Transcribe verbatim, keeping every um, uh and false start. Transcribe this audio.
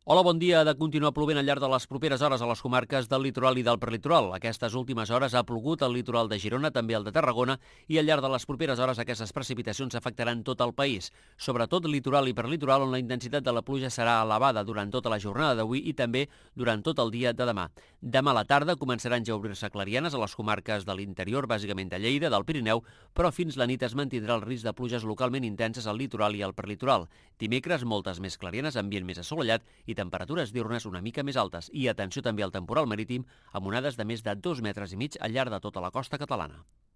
Hola, bon dia. Ha de continuar plovent al llarg de les properes hores a les comarques del litoral i del prelitoral. Aquestes últimes hores ha plogut al litoral de Girona, també al de Tarragona, i al llarg de les properes hores aquestes precipitacions afectaran tot el país, sobretot litoral i prelitoral, on la intensitat de la pluja serà elevada durant tota la jornada d'avui i també durant tot el dia de demà. Demà a la tarda començaran ja a obrir-se clarianes a les comarques de l'interior, bàsicament de Lleida, del Pirineu, però fins la nit es mantindrà el risc de pluges localment intenses al litoral i al prelitoral. Dimecres, moltes més clarianes, ambient més assolellat i temperatures diurnes una mica més altes. I atenció també al temporal marítim, amb onades de més de dos metres i mig al llarg de tota la costa catalana.